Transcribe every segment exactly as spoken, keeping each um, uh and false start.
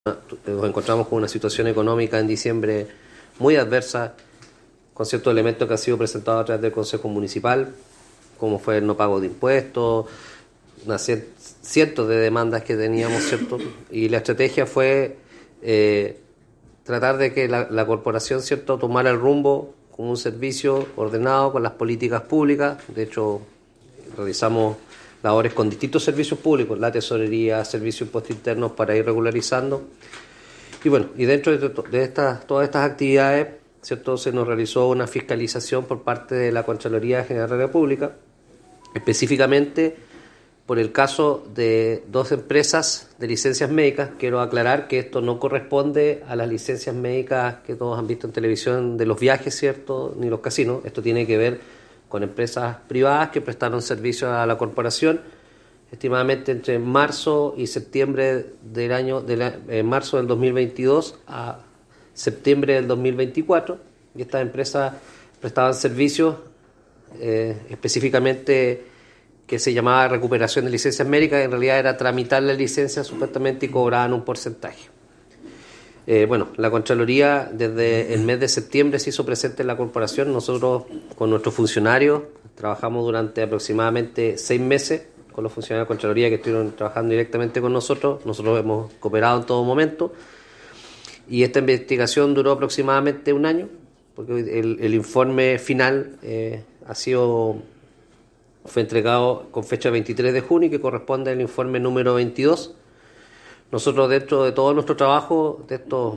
Nos encontramos con una situación económica en diciembre muy adversa, con ciertos elementos que han sido presentados a través del Consejo Municipal, como fue el no pago de impuestos, una cier- cientos de demandas que teníamos, ¿cierto? Y la estrategia fue eh, tratar de que la, la corporación, ¿cierto?, tomara el rumbo como un servicio ordenado con las políticas públicas. De hecho, realizamos labores con distintos servicios públicos, la tesorería, servicios de impuestos internos, para ir regularizando. Y bueno, y dentro de, de estas, todas estas actividades, ¿cierto?, se nos realizó una fiscalización por parte de la Contraloría General de la República, específicamente por el caso de dos empresas de licencias médicas. Quiero aclarar que esto no corresponde a las licencias médicas que todos han visto en televisión de los viajes, ¿cierto?, ni los casinos. Esto tiene que ver con empresas privadas que prestaron servicio a la corporación, estimadamente entre marzo y septiembre del año, de la, eh, marzo del dos mil veintidós a septiembre del dos mil veinticuatro, y estas empresas prestaban servicios eh, específicamente que se llamaba recuperación de licencias médicas. En realidad era tramitar la licencia supuestamente y cobraban un porcentaje. Eh, bueno, la Contraloría desde el mes de septiembre se hizo presente en la corporación. Nosotros con nuestros funcionarios trabajamos durante aproximadamente seis meses con los funcionarios de la Contraloría que estuvieron trabajando directamente con nosotros. Nosotros hemos cooperado en todo momento y esta investigación duró aproximadamente un año, porque el, el informe final eh, ha sido fue entregado con fecha veintitrés de junio, que corresponde al informe número veintidós. Nosotros, dentro de todo nuestro trabajo, de estos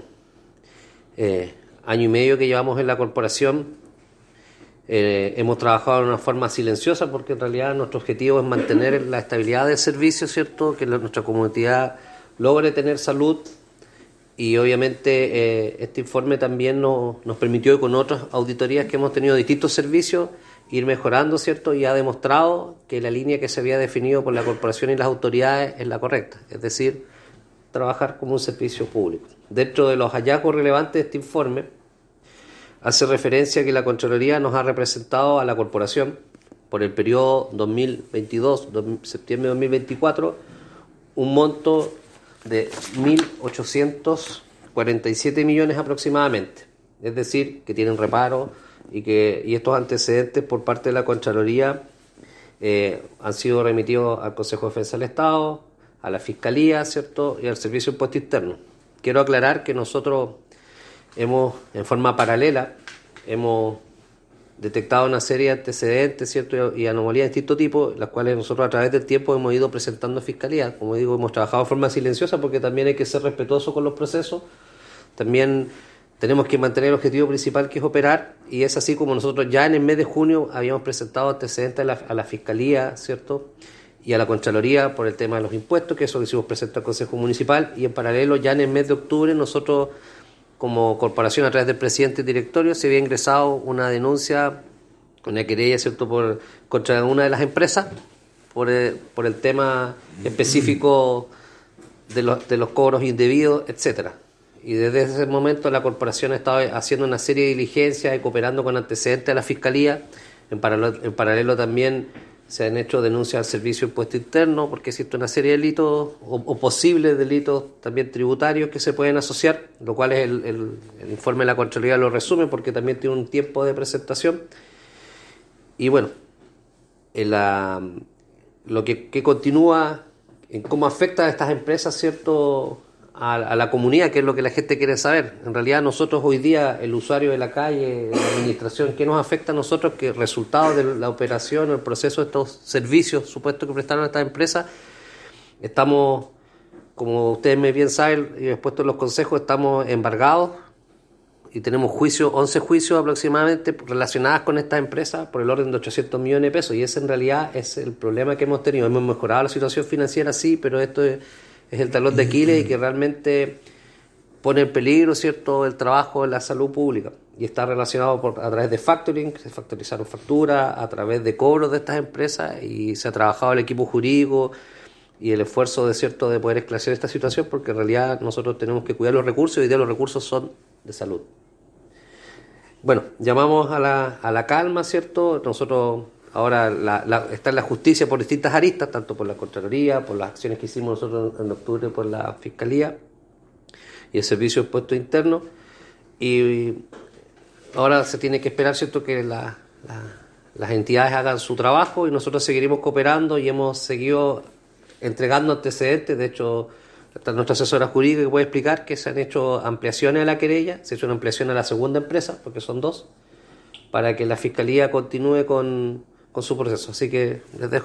eh, año y medio que llevamos en la corporación, eh, hemos trabajado de una forma silenciosa, porque en realidad nuestro objetivo es mantener la estabilidad del servicio, ¿cierto?, que la, nuestra comunidad logre tener salud, y obviamente eh, este informe también nos, nos permitió, con otras auditorías que hemos tenido de distintos servicios, ir mejorando, ¿cierto?, y ha demostrado que la línea que se había definido por la corporación y las autoridades es la correcta, es decir, trabajar como un servicio público. Dentro de los hallazgos relevantes de este informe, hace referencia a que la Contraloría nos ha representado a la corporación por el periodo dos mil veintidós, septiembre de dos mil veinticuatro, un monto de mil ochocientos cuarenta y siete millones aproximadamente. Es decir, que tienen reparo y que y estos antecedentes por parte de la Contraloría eh, han sido remitidos al Consejo de Defensa del Estado, a la Fiscalía, ¿cierto?, y al Servicio de Impuestos Internos. Quiero aclarar que nosotros hemos, en forma paralela, hemos detectado una serie de antecedentes, ¿cierto?, y anomalías de distinto tipo, las cuales nosotros a través del tiempo hemos ido presentando a Fiscalía. Como digo, hemos trabajado de forma silenciosa porque también hay que ser respetuoso con los procesos. También tenemos que mantener el objetivo principal, que es operar, y es así como nosotros ya en el mes de junio habíamos presentado antecedentes a la, a la Fiscalía, ¿cierto?, y a la Contraloría por el tema de los impuestos, que eso lo hicimos presente al Consejo Municipal, y en paralelo ya en el mes de octubre nosotros como corporación, a través del presidente del directorio, se había ingresado una denuncia, una querella, ¿cierto?, por, contra una de las empresas por el, por el tema específico de los, de los cobros indebidos, etcétera. Y desde ese momento la corporación ha estado haciendo una serie de diligencias y cooperando con antecedentes a la Fiscalía. En paralelo, en paralelo también se han hecho denuncias al Servicio de Impuestos Internos, porque existe una serie de delitos o, o posibles delitos también tributarios que se pueden asociar, lo cual es el, el, el informe de la Contraloría lo resume, porque también tiene un tiempo de presentación. Y bueno, en la, lo que, que continúa en cómo afecta a estas empresas, ¿cierto?, a, a la comunidad, que es lo que la gente quiere saber. En realidad nosotros hoy día, el usuario de la calle, la administración, ¿qué nos afecta a nosotros? Que el resultado de la operación o el proceso de estos servicios supuestos que prestaron a estas empresas, estamos, como ustedes muy bien saben y expuesto en los consejos, estamos embargados y tenemos juicios, once juicios aproximadamente relacionados con estas empresas por el orden de ochocientos millones de pesos, y ese en realidad es el problema que hemos tenido. Hemos mejorado la situación financiera, sí, pero esto es es el talón de Aquiles y que realmente pone en peligro, ¿cierto?, el trabajo en la salud pública, y está relacionado por, a través de factoring, se factorizaron facturas, a través de cobros de estas empresas, y se ha trabajado el equipo jurídico y el esfuerzo de cierto de poder esclarecer esta situación, porque en realidad nosotros tenemos que cuidar los recursos, y hoy día los recursos son de salud. Bueno, llamamos a la, a la calma, ¿cierto? Nosotros ahora la, la, está en la justicia por distintas aristas, tanto por la Contraloría, por las acciones que hicimos nosotros en octubre por la Fiscalía, y el Servicio de Impuestos Internos. Y ahora se tiene que esperar, ¿cierto?, que la, la, las entidades hagan su trabajo y nosotros seguiremos cooperando y hemos seguido entregando antecedentes. De hecho, nuestra asesora jurídica puede explicar que se han hecho ampliaciones a la querella, se ha hecho una ampliación a la segunda empresa, porque son dos, para que la Fiscalía continúe con, con su proceso. Así que les dejo